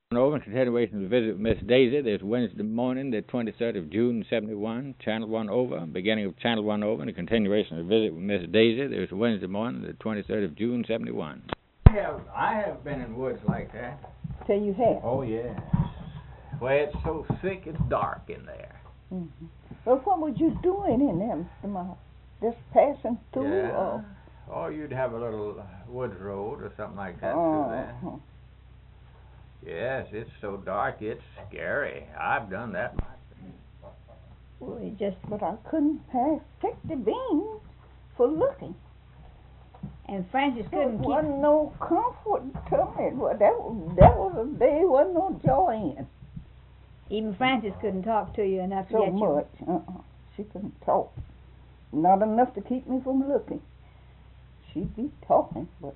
Over in continuation of the visit with Miss Daisy. There's Wednesday morning, the 23rd of June, 71, Channel 1 over. Beginning of Channel 1 over, and a continuation of the visit with Miss Daisy. There's Wednesday morning, the 23rd of June, 71. I have been in woods like that. So you have? Oh, yes. Where it's so thick, it's dark in there. Mm-hmm. Well, what was you doing in there, Mr. Miles? Just passing through? Yeah. Or you'd have a little woods road or something like that through there. Yes, it's so dark, it's scary. I've done that much. Well, but I couldn't pick the beans for looking. And Francis couldn't keep... There wasn't no comfort to me. Well, that was a day, wasn't no joy in. Even Francis couldn't talk to you enough to so get much. you. She couldn't talk. Not enough to keep me from looking. She'd be talking, but...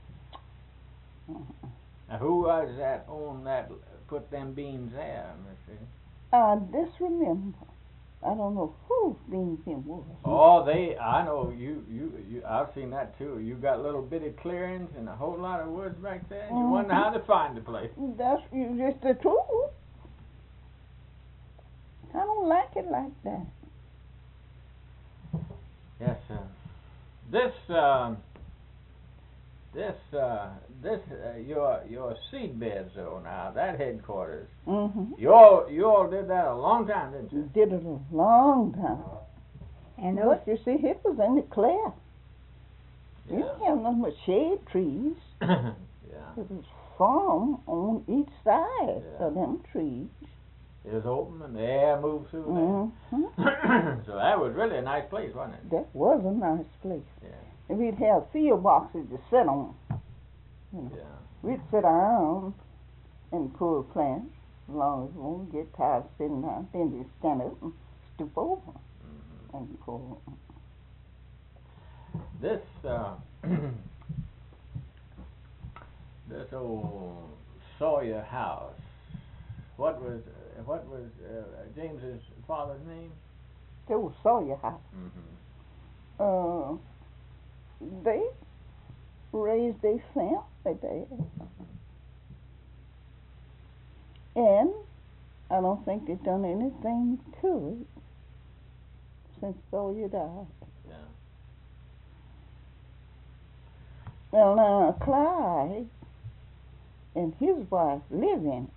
Now, who was that on that, put them beans there, Missy? I disremember. I don't know whose beans them was. Oh, I know, I've seen that too. You got little bitty clearings and a whole lot of woods back there, and you wonder how to find the place. That's just the truth. I don't like it like that. Yes, sir. Your seed beds though now, that headquarters. Mm-hmm. You all did that a long time, didn't you? Did it a long time. And those, you see, it was in the clear. Yeah. You didn't have nothing but shade trees. Yeah. It was farm on each side of them trees. It was open and the air moved through there. Mm-hmm. So that was really a nice place, wasn't it? That was a nice place. Yeah. And we'd have field boxes to sit on. You know. Yeah. We'd sit around and pull plants as long as we won't get tired of sitting down. Then we stand up and stoop over and pull. This this old Sawyer house. What was James's father's name? That was Sawyer house. Mm-hmm. They raised their family there. And I don't think they've done anything to it since Sawyer died. Yeah. Well, now, Clyde and his wife live in it.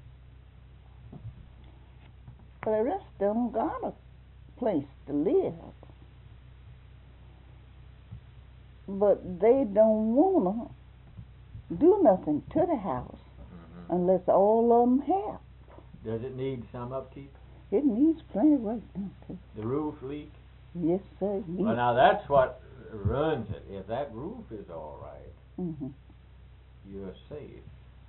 But the rest of them got a place to live. But they don't want to do nothing to the house unless all of them help. Does it need some upkeep? It needs plenty of work, don't it? The roof leak? Yes, sir. It needs. Well, now that's what ruins it. If that roof is all right, you're safe.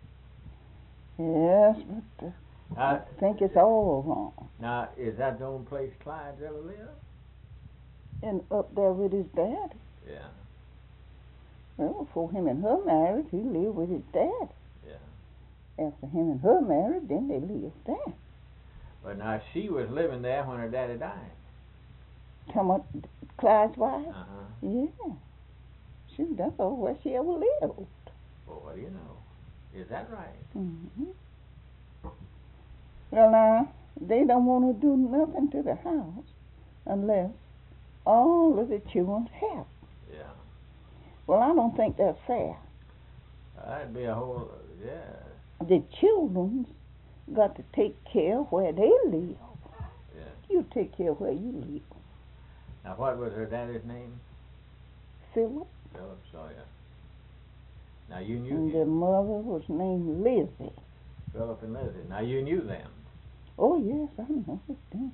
Yes, but I think it's all wrong. Now, is that the only place Clyde's ever lived? And up there with his dad. Yeah. Well, before him and her married, he lived with his dad. Yeah. After him and her married, then they lived there. But now she was living there when her daddy died. Come on, Clyde's wife? Uh-huh. Yeah. That's all where she ever lived. Well, what do you know? Is that right? Mm-hmm. Well, now, they don't want to do nothing to the house unless all of the children help. Yeah. Well, I don't think that's fair. That'd be a whole, The children's got to take care of where they live. Yeah. You take care of where you live. Now, what was her daddy's name? Philip. Philip Sawyer. Now, you knew And him. their mother was named Lizzie. Philip and Lizzie. Now, you knew them. Oh, yes, I know them.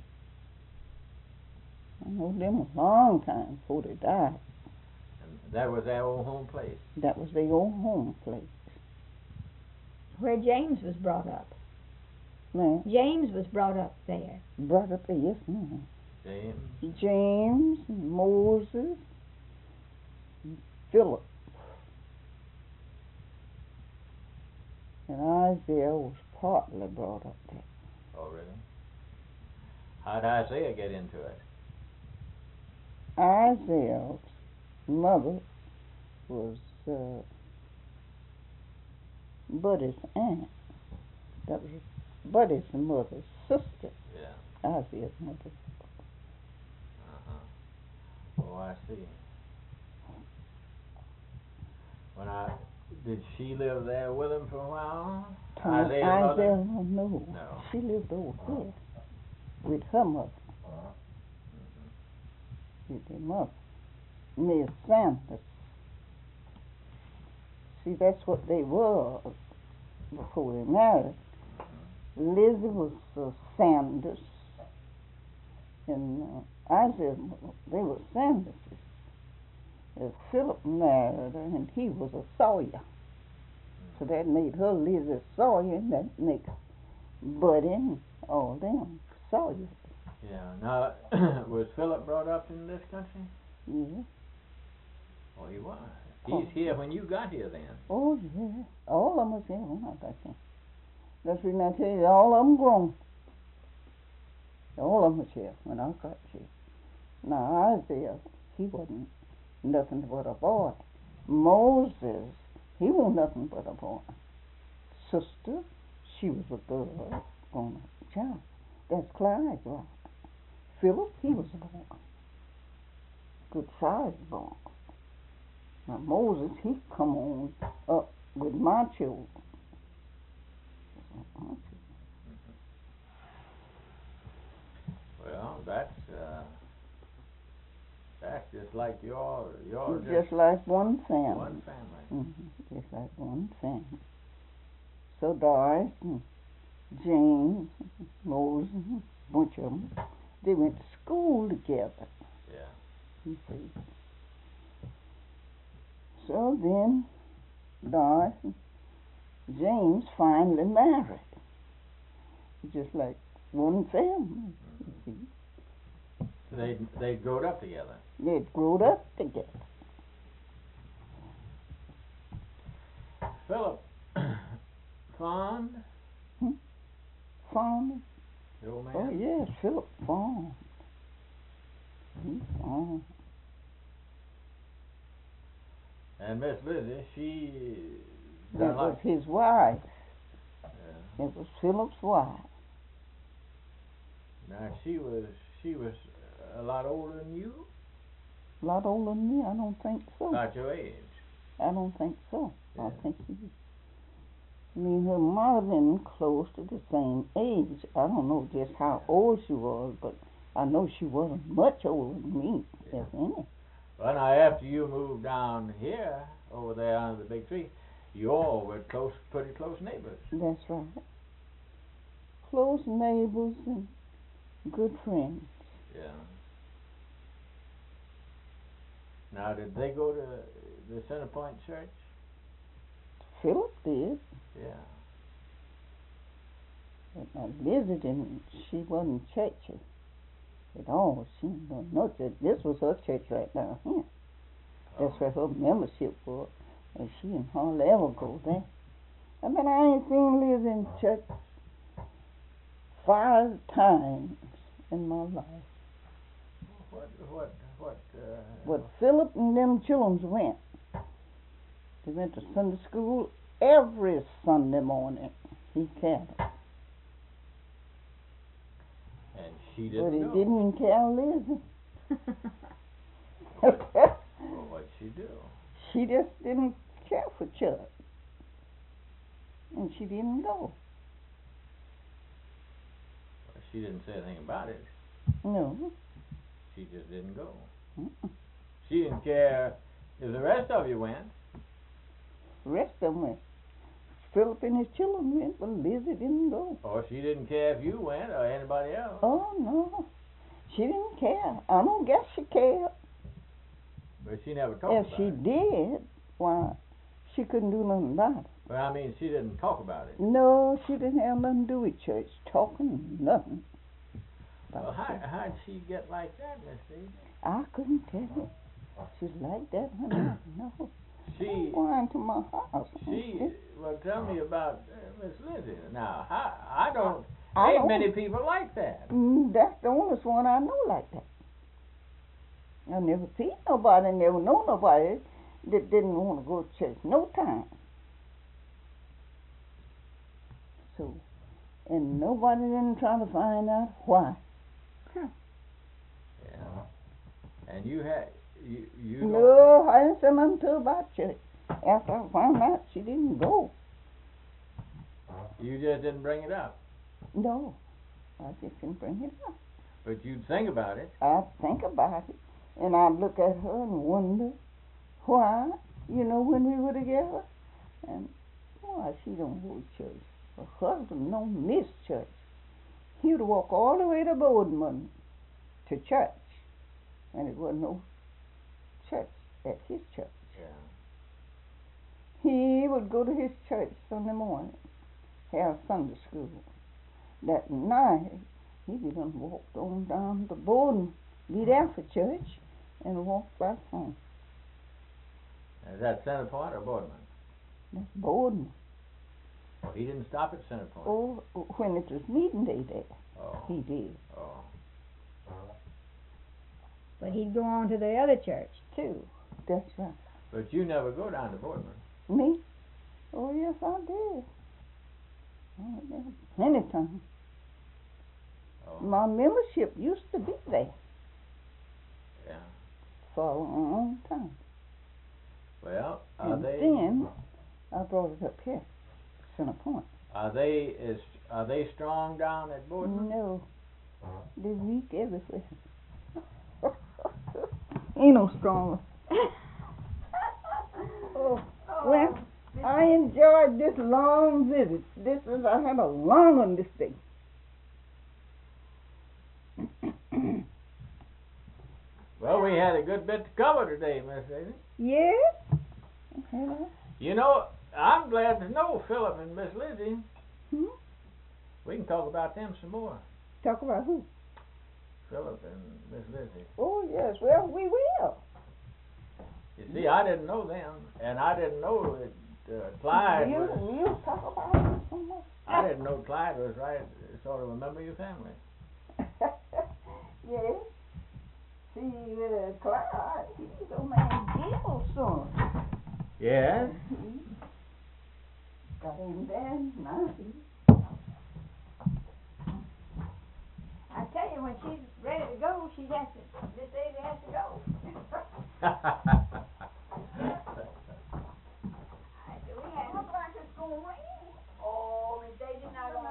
I know them a long time before they died. And that was their old home place. That was their old home place. Where James was brought up. Man. James was brought up there. Brought up there, yes, ma'am. James, Moses, Philip. And Isaiah was partly brought up there. Oh, really? How'd Isaiah get into it? Isaiah's mother was Buddy's aunt. That was Buddy's mother's sister. Yeah. Isaiah's mother. Oh, I see. Did she live there with him for a while? Isaiah's mother? Isaiah, no. No. She lived over here with her mother. With their mother. Miss Sanders. See, that's what they were before they married. Lizzie was Sanders, and Isaiah, they were Sanderses. Philip married her, and he was a Sawyer. So that made her Lizzie Sawyer, and that makes Buddy and all them Sawyers. Yeah. Now, was Philip brought up in this country? Yeah. Oh, he was. He's here when you got here then. Oh, yeah. All of them was here when I got here. That's the reason I tell you, all of them grown. All of them was here when I got here. Now, Isaiah, he wasn't nothing but a boy. Moses, he wasn't nothing but a boy. Sister, she was a girl on a child. That's Clyde's wife. Philip, he was a boy. Good sized boy. Now Moses, he come on up with my children. Well, that's just like your just like one family. One family. Mm-hmm. Just like one family. So Doris and James, Moses, a bunch of them, they went to school together. Yeah. You see. So then Doris and James finally married. Just like one family, you see. So they growed up together. They'd grown up together. Philip Fond? Fond? The old man? Oh yes, Philip Fond. He's fond. And Miss Lizzie, she That was his wife. Yeah. It was Philip's wife. Now she was a lot older than you? A lot older than me? I don't think so. About your age? I don't think so. Yeah. I think he was. I mean, her mother been close to the same age. I don't know just how old she was, but I know she wasn't much older than me, if any. Well, now after you moved down here, over there under the big tree, you all were pretty close neighbors. That's right. Close neighbors and good friends. Yeah. Now, did they go to the Center Point Church? Philip did. Yeah. But now Lizzie didn't. She wasn't churchy at all. She didn't know that this was her church right down here. That's where her membership was, and she didn't hardly ever go there. I mean, I ain't seen Lizzie in church 5 times in my life. But Philip and them children went. They went to Sunday school every Sunday morning. He carried them. And she didn't But he go. didn't carry Lizzie. Well, what'd she do? She just didn't care for church. And she didn't go. Well, she didn't say anything about it. No. She just didn't go. Mm-mm. She didn't care if the rest of you went. The rest of them went. Philip and his children went, but Lizzie didn't go. Or she didn't care if you went or anybody else. Oh, no. She didn't care. I don't guess she cared. But she never talked If about she it. did, why, she couldn't do nothing about it. But I mean, she didn't talk about it. No, she didn't have nothing to do with church. Talking, nothing. Well, how'd she get like that, Miss Daisy? I couldn't tell you. She's like that when I know. She, Going to my house. well, tell me about Miss Lizzie. Now, I don't, I ain't don't- many people like that. That's the only one I know like that. I never seen nobody, never know nobody that didn't want to go to church no time. So and nobody didn't try to find out why. Yeah. And you had you No, I didn't say nothing to her about church. After I found out she didn't go. You just didn't bring it up. No, I just didn't bring it up. But you'd think about it. I'd think about it, and I'd look at her and wonder why, when we were together, and why she don't go to church. Her husband don't miss church. He would walk all the way to Boardman to church, and it wasn't no church at his church. Yeah. He would go to his church Sunday morning, have Sunday school. That night, he'd be done walked on down to Bowden, be there for church, and walk back home. Is that Center Point or Boardman? That's Bowden. Oh, he didn't stop at Center Point. Oh, when it was meeting day there, Oh. he did. Oh. But he'd go on to the other church. Too. That's right. But you never go down to Boardman. Me? Oh, yes, I did. Oh, yeah, plenty of times. Oh. My membership used to be there Yeah. for a long time. Well, And then I brought it up here, Center Point. Are they strong down at Boardman? No, they're weak everywhere. Ain't no stronger. Oh, well, I enjoyed this long visit. I had a long one this day. Well, we had a good bit to cover today, Miss Daisy. Yes? Hello? You know, I'm glad to know Philip and Miss Lizzie. Hmm? We can talk about them some more. Talk about who? Philip and Miss Lizzie. Oh, yes. Well, we will. You see, I didn't know them, and I didn't know that Clyde was... We'll talk about it some more. I didn't know Clyde was right, sort of a member of your family. Yes. See, Clyde, he's old man Gil's son. Yes? Got him there now. I tell you, when she's ready to go, this lady has to go. Looks like it's going to rain. Oh, Miss Daisy's not going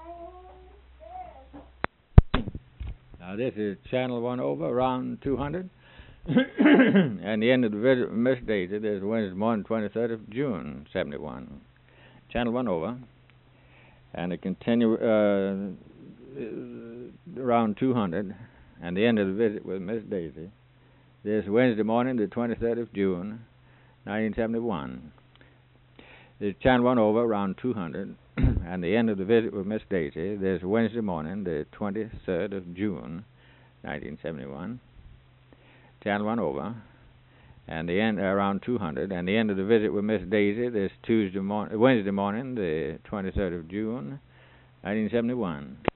to. Now this is Channel 1 over, around 200. And the end of the visit with Miss Daisy, this is Wednesday morning, 23rd of June, 71. Channel 1 over. And it continue around 200. And the end of the visit with Miss Daisy, this Wednesday morning, the 23rd of June, 1971. This is Channel 1 over, around 200. And the end of the visit with Miss Daisy, this Wednesday morning, the 23rd of June, 1971. Channel 1 over, and the end around 200, and the end of the visit with Miss Daisy this Wednesday morning, the 23rd of June, 1971.